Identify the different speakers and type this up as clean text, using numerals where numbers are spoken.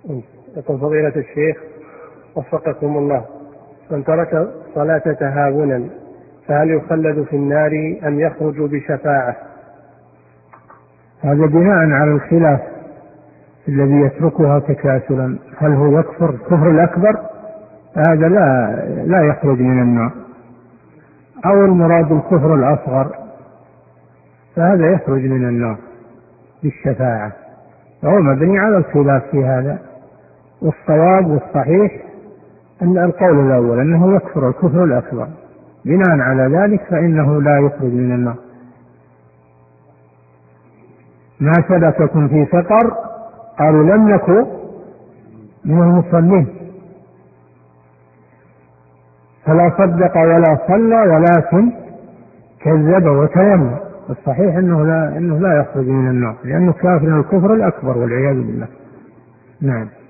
Speaker 1: يقول فضيلة الشيخ وفقكم الله، من ترك صلاة تهاونا فهل يخلد في النار أم يخرج بشفاعة؟
Speaker 2: هذا بناء على الخلاف. الذي يتركها تكاسلا هل هو يكفر الكفر الأكبر؟ هذا لا يخرج من النار، أو المراد الكفر الأصغر فهذا يخرج من النار بالشفاعة. فهو مبني على الخلاف في هذا، والصواب والصحيح أن القول الأول أنه يكفر الكفر الأكبر، بناء على ذلك فإنه لا يخرج من النار. ما سلككم في سقر؟ قالوا لم نكن من المصلين. فلا صدق ولا صلى ولكن كذب وتولى. الصحيح أنه لا يخرج من النار، لأنه كافر الكفر الأكبر والعياذ بالله. نعم.